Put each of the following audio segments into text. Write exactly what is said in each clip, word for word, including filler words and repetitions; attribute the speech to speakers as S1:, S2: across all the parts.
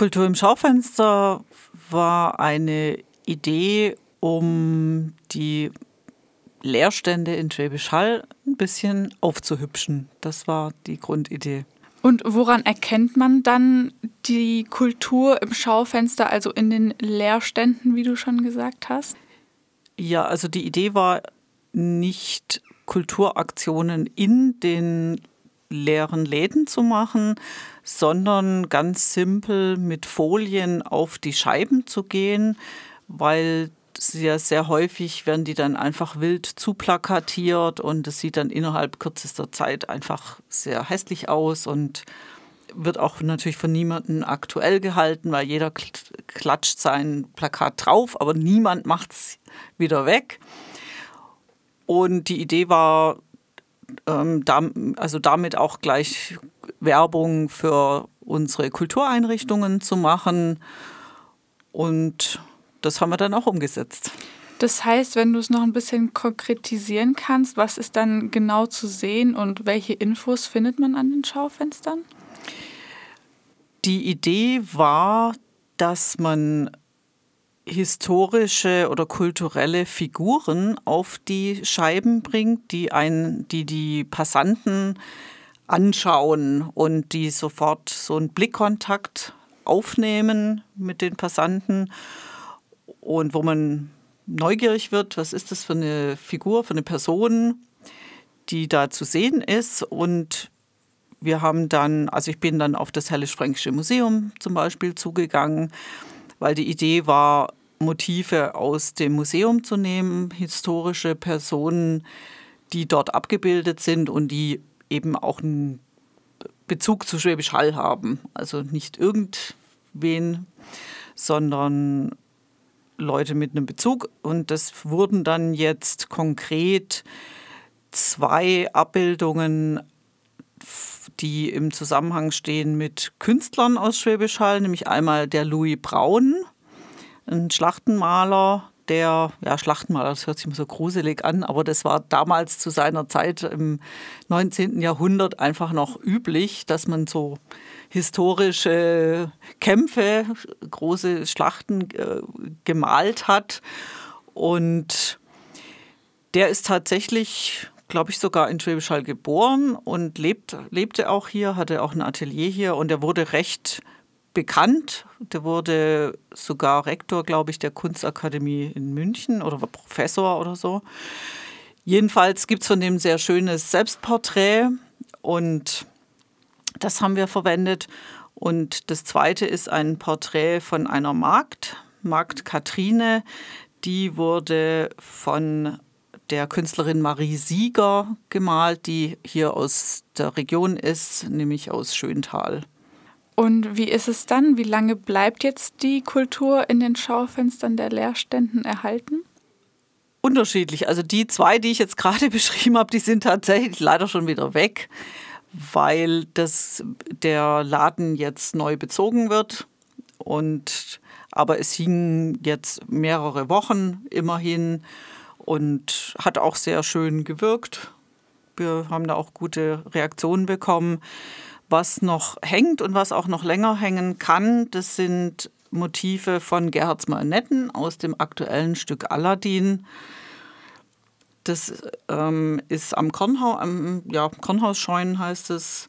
S1: Kultur im Schaufenster war eine Idee, um die Leerstände in Schwäbisch Hall ein bisschen aufzuhübschen. Das war die Grundidee.
S2: Und woran erkennt man dann die Kultur im Schaufenster, also in den Leerständen, wie du schon gesagt hast?
S1: Ja, also die Idee war nicht Kulturaktionen in den leeren Läden zu machen, sondern ganz simpel mit Folien auf die Scheiben zu gehen, weil sehr, sehr häufig werden die dann einfach wild zuplakatiert und es sieht dann innerhalb kürzester Zeit einfach sehr hässlich aus und wird auch natürlich von niemandem aktuell gehalten, weil jeder klatscht sein Plakat drauf, aber niemand macht es wieder weg. Und die Idee war, ähm, da, also damit auch gleich Werbung für unsere Kultureinrichtungen zu machen. Und das haben wir dann auch umgesetzt.
S2: Das heißt, wenn du es noch ein bisschen konkretisieren kannst, was ist dann genau zu sehen und welche Infos findet man an den Schaufenstern?
S1: Die Idee war, dass man historische oder kulturelle Figuren auf die Scheiben bringt, die ein, die, die Passanten anschauen und die sofort so einen Blickkontakt aufnehmen mit den Passanten und wo man neugierig wird, was ist das für eine Figur, für eine Person, die da zu sehen ist. Und wir haben dann, also ich bin dann auf das Hällisch-Fränkische Museum zum Beispiel zugegangen, weil die Idee war, Motive aus dem Museum zu nehmen, historische Personen, die dort abgebildet sind und die eben auch einen Bezug zu Schwäbisch Hall haben. Also nicht irgendwen, sondern Leute mit einem Bezug. Und das wurden dann jetzt konkret zwei Abbildungen, die im Zusammenhang stehen mit Künstlern aus Schwäbisch Hall, nämlich einmal der Louis Braun, ein Schlachtenmaler, der, ja Schlachtenmaler, das hört sich immer so gruselig an, aber das war damals zu seiner Zeit im neunzehnten Jahrhundert einfach noch üblich, dass man so historische Kämpfe, große Schlachten äh, gemalt hat. Und der ist tatsächlich, glaube ich, sogar in Schwäbisch Hall geboren und lebt, lebte auch hier, hatte auch ein Atelier hier und er wurde recht bekannt. Der wurde sogar Rektor, glaube ich, der Kunstakademie in München oder war Professor oder so. Jedenfalls gibt es von dem ein sehr schönes Selbstporträt und das haben wir verwendet. Und das zweite ist ein Porträt von einer Magd, Magd Kathrine. Die wurde von der Künstlerin Marie Sieger gemalt, die hier aus der Region ist, nämlich aus Schöntal.
S2: Und wie ist es dann? Wie lange bleibt jetzt die Kultur in den Schaufenstern der Leerständen erhalten?
S1: Unterschiedlich. Also die zwei, die ich jetzt gerade beschrieben habe, die sind tatsächlich leider schon wieder weg, weil das, der Laden jetzt neu bezogen wird. Und, aber es hing jetzt mehrere Wochen immerhin und hat auch sehr schön gewirkt. Wir haben da auch gute Reaktionen bekommen. Was noch hängt und was auch noch länger hängen kann, das sind Motive von Gerhards Marionetten aus dem aktuellen Stück Aladdin. Das ähm, ist am Kornhaus, am, ja, Kornhausscheunen heißt es,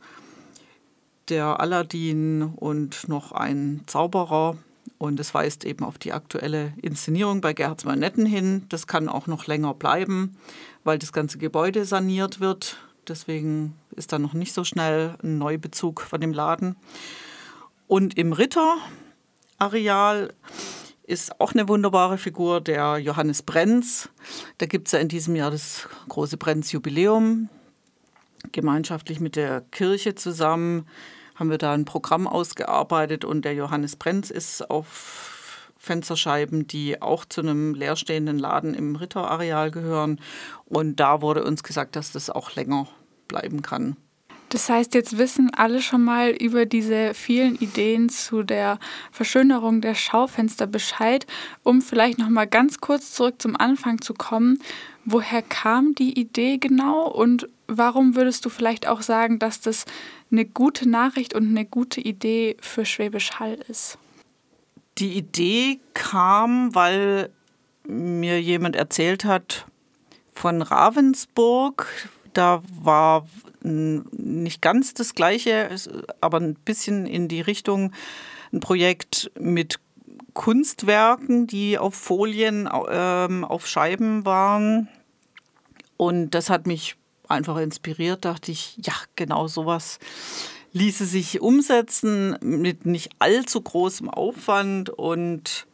S1: der Aladdin und noch ein Zauberer. Und es weist eben auf die aktuelle Inszenierung bei Gerhards Marionetten hin. Das kann auch noch länger bleiben, weil das ganze Gebäude saniert wird. Deswegen ist da noch nicht so schnell ein Neubezug von dem Laden. Und im Ritterareal ist auch eine wunderbare Figur, der Johannes Brenz. Da gibt es ja in diesem Jahr das große Brenz-Jubiläum. Gemeinschaftlich mit der Kirche zusammen haben wir da ein Programm ausgearbeitet und der Johannes Brenz ist auf Fensterscheiben, die auch zu einem leerstehenden Laden im Ritterareal gehören. Und da wurde uns gesagt, dass das auch länger bleiben kann.
S2: Das heißt, jetzt wissen alle schon mal über diese vielen Ideen zu der Verschönerung der Schaufenster Bescheid. Um vielleicht noch mal ganz kurz zurück zum Anfang zu kommen. Woher kam die Idee genau und warum würdest du vielleicht auch sagen, dass das eine gute Nachricht und eine gute Idee für Schwäbisch Hall ist?
S1: Die Idee kam, weil mir jemand erzählt hat von Ravensburg. Da war nicht ganz das Gleiche, aber ein bisschen in die Richtung ein Projekt mit Kunstwerken, die auf Folien, ähm, auf Scheiben waren. Und das hat mich einfach inspiriert, dachte ich, ja, genau sowas ließe sich umsetzen mit nicht allzu großem Aufwand und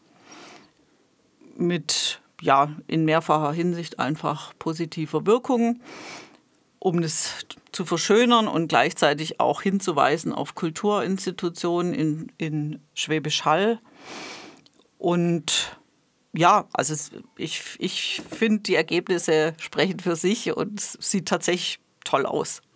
S1: mit, ja, in mehrfacher Hinsicht einfach positiver Wirkung, um das zu verschönern und gleichzeitig auch hinzuweisen auf Kulturinstitutionen in, in Schwäbisch Hall. Und ja, also es, ich, ich finde, die Ergebnisse sprechen für sich und es sieht tatsächlich toll aus.